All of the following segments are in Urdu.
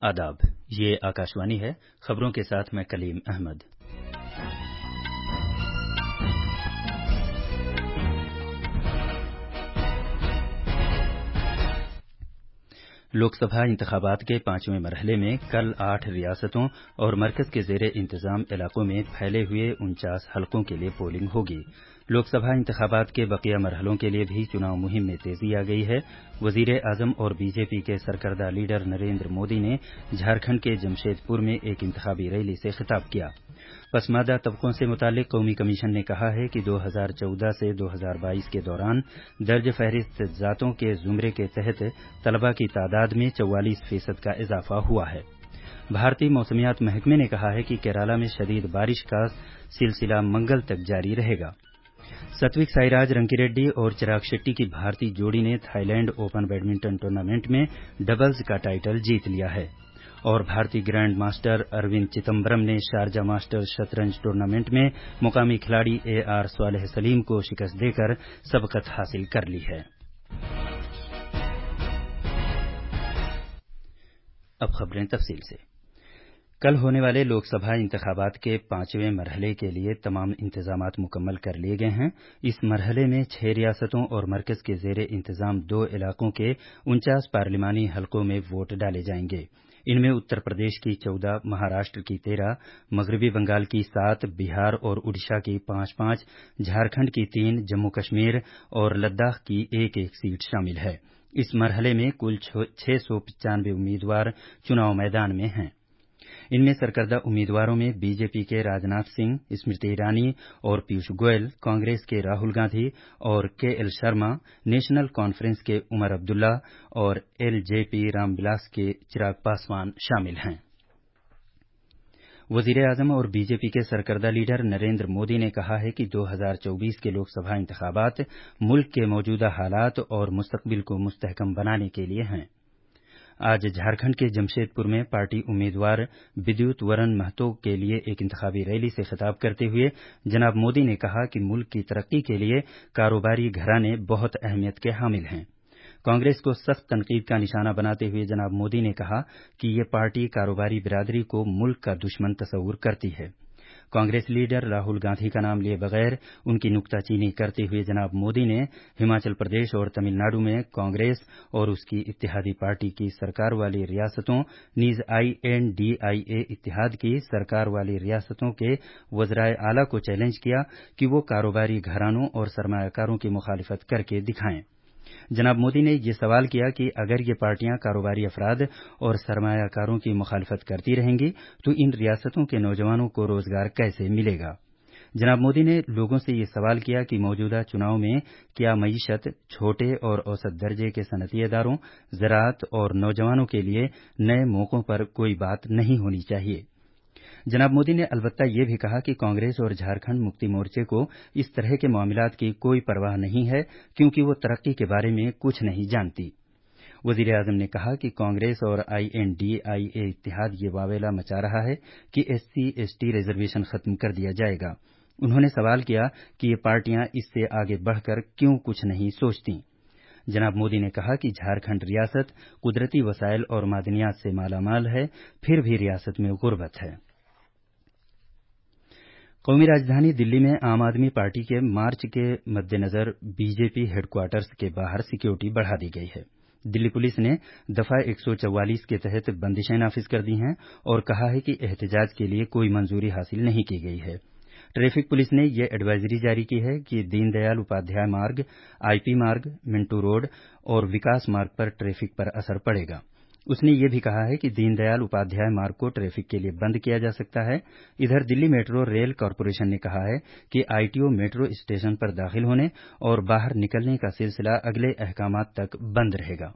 आदाब, ये आकाशवाणी है। खबरों के साथ मैं कलीम अहमद। लोकसभा इंतखाबात के 5वें मरहले में कल 8 रियासतों और मरकज के ज़ेरे इंतजाम इलाकों में फैले हुए 49 हलकों के लिए पोलिंग होगी। लोकसभा इंतखाबात के बकिया मरहलों के लिए भी चुनाव मुहिम में तेजी आ गई है। वजीर आजम और बीजेपी के सरकर्दा लीडर नरेंद्र मोदी ने झारखंड के जमशेदपुर में एक इंतखाबी रैली से खिताब किया। पसमानदा तबकों से मुतालिक कौमी कमीशन ने कहा है कि 2014 से 2022 के दौरान दर्ज फहरिस्त जातों के जुमरे के तहत तलबा की तादाद में 44% का इजाफा हुआ है। भारतीय मौसमियात महकमे ने कहा है कि केराला में शदीद बारिश का सिलसिला मंगल तक जारी रहेगा। सत्विक साईराज रंकीरेड्डी और चिराग शेट्टी की भारतीय जोड़ी ने थाईलैंड ओपन बैडमिंटन टूर्नामेंट में डबल्स का टाइटल जीत लिया है। और भारतीय ग्रैंड मास्टर अरविंद चिदम्बरम ने शारजा मास्टर्स शतरंज टूर्नामेंट में मुकामी खिलाड़ी AR स्वालेह सलीम को शिकस्त देकर सबकत हासिल कर ली है। अब खबरें तफसील से। कल होने वाले लोकसभा इंतखाबात के 5वें मरहले के लिए तमाम इंतजामात मुकम्मल कर लिए गए हैं। इस मरहले में 6 रियासतों और मरकज के ज़ेरे इंतजाम 2 इलाकों के 49 पार्लिमानी हलकों में वोट डाले जाएंगे। इनमें उत्तर प्रदेश की 14, महाराष्ट्र की 13, मगरबी बंगाल की 7, बिहार और उड़ीसा की 5-5, झारखंड की 3, जम्मू कश्मीर और लद्दाख की 1-1 सीट शामिल है। इस मरहले में कुल 695 उम्मीदवार चुनाव मैदान में हैं। इनमें सरकर्दा उम्मीदवारों में बीजेपी के राजनाथ सिंह, स्मृति ईरानी और पीयूष गोयल, कांग्रेस के राहुल गांधी और KL शर्मा, नेशनल कॉन्फ्रेंस के उमर अब्दुल्ला और LJP रामविलास के चिराग पासवान शामिल हैं। वजीर आजम और बीजेपी के सरकर्दा लीडर नरेंद्र मोदी ने कहा है कि 2024 के लोकसभा इंतखाबात मुल्क के मौजूदा हालात और मुस्तकबिल को मुस्तहकम बनाने के लिए हैं। आज झारखंड के जमशेदपुर में पार्टी उम्मीदवार विद्युत वरण महतो के लिए एक इंतखाबी रैली से खिताब करते हुए जनाब मोदी ने कहा कि मुल्क की तरक्की के लिए कारोबारी घराने बहुत अहमियत के हामिल हैं। कांग्रेस को सख्त तनकीद का निशाना बनाते हुए जनाब मोदी ने कहा कि ये पार्टी कारोबारी बिरादरी को मुल्क का दुश्मन तस्वुर करती है। कांग्रेस लीडर राहुल गांधी का नाम लिए बगैर उनकी नुक्ताचीनी करते हुए जनाब मोदी ने हिमाचल प्रदेश और तमिलनाडु में कांग्रेस और उसकी इत्तेहादी पार्टी की सरकार वाली रियासतों नीज INDIA इत्तेहाद की सरकार वाली रियासतों के वज़राए आला को चैलेंज किया कि वो कारोबारी घरानों और सरमायाकारों की मुखालिफत करके दिखाएं। जनाब मोदी ने ये सवाल किया कि अगर ये पार्टियां कारोबारी अफराद और सरमायाकारों की मुखालिफत करती रहेंगी तो इन रियासतों के नौजवानों को रोजगार कैसे मिलेगा। जनाब मोदी ने लोगों से ये सवाल किया कि मौजूदा चुनाव में क्या मईशत, छोटे और औसत दर्जे के सनअती इदारों, ज़राअत और नौजवानों के लिए नए मौकों पर कोई बात नहीं होनी चाहिए। जनाब मोदी ने अलबत्ता ये भी कहा कि कांग्रेस और झारखंड मुक्ति मोर्चे को इस तरह के मामलात की कोई परवाह नहीं है क्योंकि वो तरक्की के बारे में कुछ नहीं जानती। वजीर आजम ने कहा कि कांग्रेस और INDIA इत्तेहाद ये वावेला मचा रहा है कि SC/ST रिजर्वेशन खत्म कर दिया जाएगा। उन्होंने सवाल किया कि ये पार्टियां इससे आगे बढ़कर क्यों कुछ नहीं सोचती। जनाब मोदी ने कहा कि झारखंड रियासत कुदरती वसाइल और मादनियात से मालामाल है, फिर भी रियासत में गुर्बत है। कौमी राजधानी दिल्ली में आम आदमी पार्टी के मार्च के मद्देनजर बीजेपी हेडक्वार्टर्स के बाहर सिक्योरिटी बढ़ा दी गई है। दिल्ली पुलिस ने दफा 144 के तहत बंदिशें नाफिज कर दी हैं और कहा है कि एहतजाज के लिए कोई मंजूरी हासिल नहीं की गई है। ट्रैफिक पुलिस ने यह एडवाइजरी जारी की है कि दीनदयाल उपाध्याय मार्ग, IP मार्ग, मिंटू रोड और विकास मार्ग पर ट्रैफिक पर असर पड़ेगा। उसने ये भी कहा है कि दीनदयाल उपाध्याय मार्ग को ट्रैफिक के लिए बंद किया जा सकता है। इधर दिल्ली मेट्रो रेल कॉरपोरेशन ने कहा है कि ITO मेट्रो स्टेशन पर दाखिल होने और बाहर निकलने का सिलसिला अगले अहकामात तक बंद रहेगा।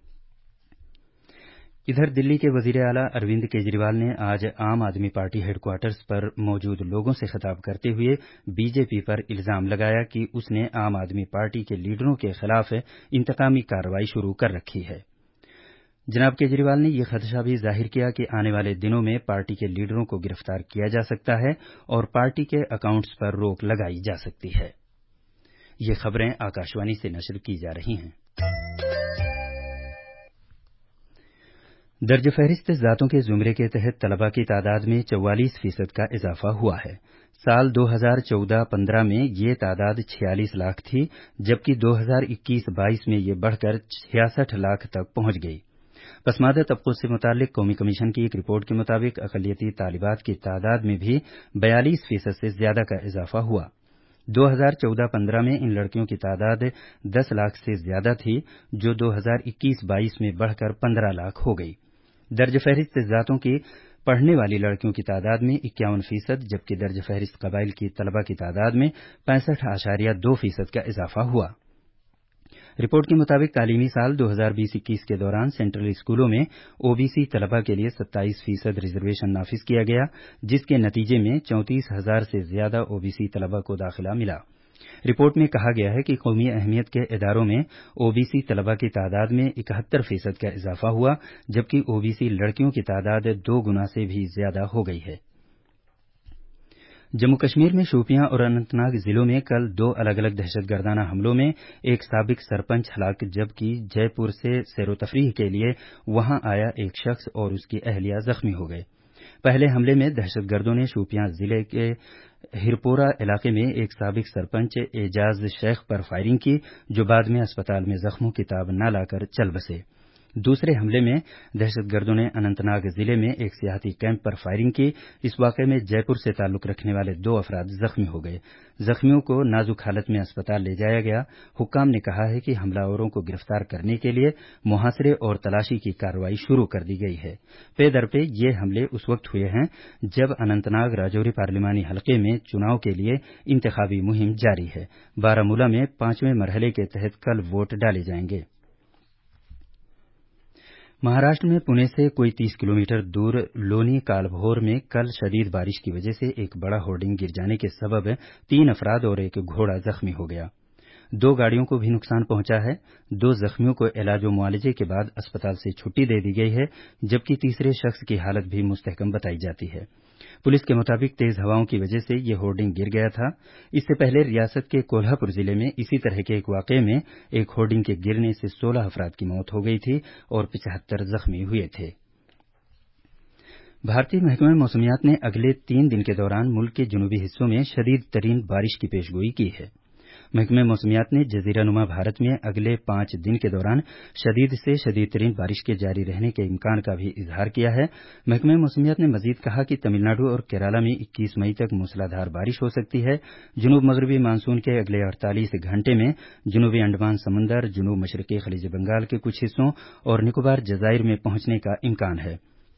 इधर दिल्ली के वजीर आला अरविंद केजरीवाल ने आज आम आदमी पार्टी हेडक्वार्टर्स पर मौजूद लोगों से खिताब करते हुए बीजेपी पर इल्जाम लगाया कि उसने आम आदमी पार्टी के लीडरों के खिलाफ इंतकामी कार्रवाई शुरू कर रखी है। जनाब केजरीवाल ने यह खदशा भी जाहिर किया कि आने वाले दिनों में पार्टी के लीडरों को गिरफ्तार किया जा सकता है और पार्टी के अकाउंट्स पर रोक लगाई जा सकती है। ये खबरें आकाशवाणी से नशर की जा रही हैं। درج فہرست ذاتوں کے زمرے کے تحت طلباء کی تعداد میں 44% کا اضافہ ہوا ہے۔ سال 2014-15 میں یہ تعداد 46 لاکھ تھی، جبکہ 2021-22 میں یہ بڑھ کر 66 لاکھ تک پہنچ گئی۔ پسماندہ طبقوں سے متعلق قومی کمیشن کی ایک رپورٹ کے مطابق اقلیتی طالبات کی تعداد میں بھی 42% سے زیادہ کا اضافہ ہوا۔ 2014-15 میں ان لڑکیوں کی تعداد 10 لاکھ سے زیادہ تھی، جو 2021-22 میں بڑھ کر 15 لاکھ ہو گئی۔ درج فہرست ذاتوں کی پڑھنے والی لڑکیوں کی تعداد میں 51%، جبکہ درج فہرست قبائل کی طلباء کی تعداد میں 65.2% کا اضافہ ہوا۔ رپورٹ کے مطابق تعلیمی سال 2020-21 کے دوران سینٹرل اسکولوں میں او بی سی طلباء کے لیے 27% ریزرویشن نافذ کیا گیا، جس کے نتیجے میں 34,000 سے زیادہ او بی سی طلباء کو داخلہ ملا۔ رپورٹ میں کہا گیا ہے کہ قومی اہمیت کے اداروں میں او بی سی طلباء کی تعداد میں 71% کا اضافہ ہوا، جبکہ او بی سی لڑکیوں کی تعداد 2 گنا سے بھی زیادہ ہو گئی ہے۔ جموں کشمیر میں شوپیاں اور اننت ناگ ضلعوں میں کل 2 الگ الگ دہشت گردانہ حملوں میں ایک سابق سرپنچ ہلاک، جبکہ جے پور سے سیر و تفریح کے لیے وہاں آیا ایک شخص اور اس کی اہلیہ زخمی ہو گئے۔ پہلے حملے میں دہشت گردوں نے شوپیاں ضلع کے ہرپورہ علاقے میں ایک سابق سرپنچ اعجاز شیخ پر فائرنگ کی، جو بعد میں اسپتال میں زخموں کی تاب نہ لا کر چل بسے۔ دوسرے حملے میں دہشت گردوں نے اننت ناگ ضلع میں ایک سیاحتی کیمپ پر فائرنگ کی۔ اس واقعے میں جے پور سے تعلق رکھنے والے 2 افراد زخمی ہو گئے۔ زخمیوں کو نازک حالت میں اسپتال لے جایا گیا۔ حکام نے کہا ہے کہ حملہ آوروں کو گرفتار کرنے کے لیے محاصرے اور تلاشی کی کارروائی شروع کر دی گئی ہے۔ پے در پے یہ حملے اس وقت ہوئے ہیں جب اننت ناگ راجوری پارلیمانی حلقے میں چناؤ کے لیے انتخابی مہم جاری ہے۔ بارامولہ میں 5ویں مرحلے کے تحت کل ووٹ ڈالے جائیں گے۔ مہاراشٹر میں پونے سے کوئی 30 کلومیٹر دور لونی کالبھور میں کل شدید بارش کی وجہ سے ایک بڑا ہورڈنگ گر جانے کے سبب 3 افراد اور ایک گھوڑا زخمی ہو گیا۔ 2 گاڑیوں کو بھی نقصان پہنچا ہے۔ 2 زخمیوں کو علاج و معالجے کے بعد اسپتال سے چھٹی دے دی گئی ہے، جبکہ تیسرے شخص کی حالت بھی مستحکم بتائی جاتی ہے۔ پولیس کے مطابق تیز ہواؤں کی وجہ سے یہ ہورڈنگ گر گیا تھا۔ اس سے پہلے ریاست کے کولہا پور ضلع میں اسی طرح کے ایک واقعے میں ایک ہورڈنگ کے گرنے سے 16 افراد کی موت ہو گئی تھی اور 75 زخمی ہوئے تھے۔ بھارتی محکمہ موسمیات نے اگلے 3 دن کے دوران ملک کے جنوبی حصوں میں شدید ترین بارش کی پیشگوئی کی ہے۔ محکمہ موسمیات نے جزیرہ نما بھارت میں اگلے 5 دن کے دوران شدید سے شدید ترین بارش کے جاری رہنے کے امکان کا بھی اظہار کیا ہے۔ محکمہ موسمیات نے مزید کہا کہ تمل ناڈو اور کیرالہ میں 21 مئی تک موسلادھار بارش ہو سکتی ہے۔ جنوب مغربی مانسون کے اگلے 48 گھنٹے میں جنوبی انڈمان سمندر، جنوب مشرقی خلیج بنگال کے کچھ حصوں اور نکوبار جزائر میں پہنچنے کا امکان ہے۔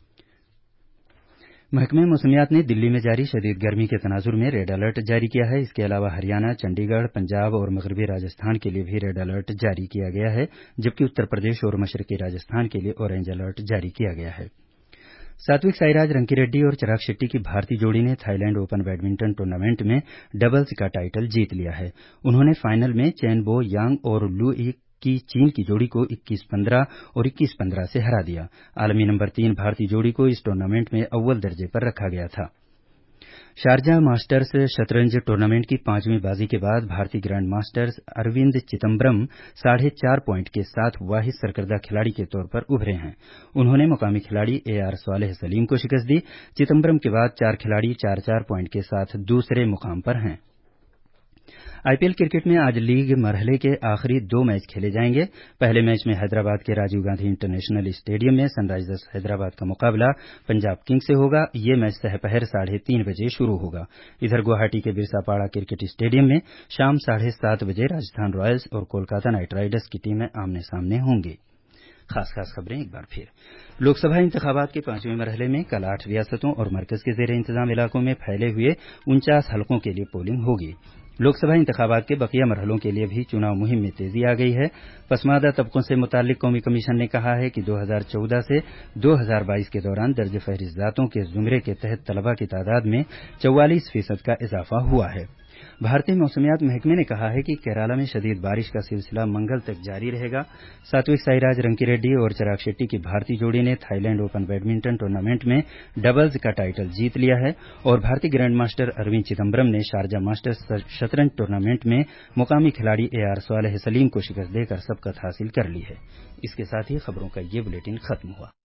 محکمہ موسمیات نے دلی میں جاری شدید گرمی کے تناظر میں ریڈ الرٹ جاری کیا ہے۔ اس کے علاوہ ہریانہ، چنڈی گڑھ، پنجاب اور مغربی راجستھان کے لیے بھی ریڈ الرٹ جاری کیا گیا ہے، جبکہ اتر پردیش اور مشرقی راجستھان کے لیے اورنج الرٹ جاری کیا گیا ہے۔ ساتوک سائراج رنکی ریڈی اور چراغ شیٹی کی بھارتی جوڑی نے Thailand open badminton tournament میں ڈبلز کا ٹائٹل جیت لیا ہے۔ انہوں نے فائنل میں چین بو یانگ اور لو ای کی چین کی جوڑی کو 21-15 اور 21-15 سے ہرا دیا۔ عالمی نمبر 3 بھارتی جوڑی کو اس ٹورنامنٹ میں اول درجے پر رکھا گیا تھا۔ شارجہ ماسٹرز شطرنج ٹورنامنٹ کی 5ویں بازی کے بعد بھارتی grand masters Arvind Chidambaram 4.5 point کے ساتھ واحد سرکردہ کھلاڑی کے طور پر ابھرے ہیں۔ انہوں نے مقامی کھلاڑی AR صالح سلیم کو شکست دی۔ چدمبرم کے بعد 4 کھلاڑی 4-4 پوائنٹ کے ساتھ دوسرے مقام پر ہیں۔ IPL کرکٹ میں آج لیگ مرحلے کے آخری 2 میچ کھیلے جائیں گے۔ پہلے میچ میں حیدرآباد کے راجیو گاندھی انٹرنیشنل اسٹیڈیم میں سن رائزرز حیدرآباد کا مقابلہ پنجاب کنگز سے ہوگا۔ یہ میچ دوپہر 3:30 بجے شروع ہوگا۔ ادھر گوہاٹی کے برسا پاڑا کرکٹ اسٹیڈیم میں شام 7:30 بجے راجستھان رائلز اور کولکاتہ نائٹ رائڈرز کی ٹیمیں آمنے سامنے ہوں گی۔ خاص خبریں ایک بار پھر۔ لوک سبھا انتخابات کے 5ویں مرحلے میں کل 8 ریاستوں اور مرکز کے زیر انتظام علاقوں میں پھیلے ہوئے 49 حلقوں کے لیے پولنگ ہوگی۔ لوک سبھا انتخابات کے بقیہ مرحلوں کے لیے بھی چناؤ مہم میں تیزی آ گئی ہے۔ پسماندہ طبقوں سے متعلق قومی کمیشن نے کہا ہے کہ 2014 سے 2022 کے دوران درج فہرست ذاتوں کے زمرے کے تحت طلباء کی تعداد میں 44% کا اضافہ ہوا ہے۔ بھارتی موسمیات محکمے نے کہا ہے کہ کیرالہ میں شدید بارش کا سلسلہ منگل تک جاری رہے گا۔ ساتوک سائراج رنکی ریڈی اور چراغ شیٹی کی بھارتی جوڑی نے Thailand open badminton tournament میں ڈبلز کا ٹائٹل جیت لیا ہے اور بھارتی گرینڈ ماسٹر اروند چدمبرم نے شارجہ ماسٹرز شطرنج ٹورنامنٹ میں مقامی کھلاڑی AR صالح سلیم کو شکست دے کر سبقت حاصل کر لی ہے۔ اس کے ساتھ ہی خبروں کا یہ بلیٹن ختم ہوا۔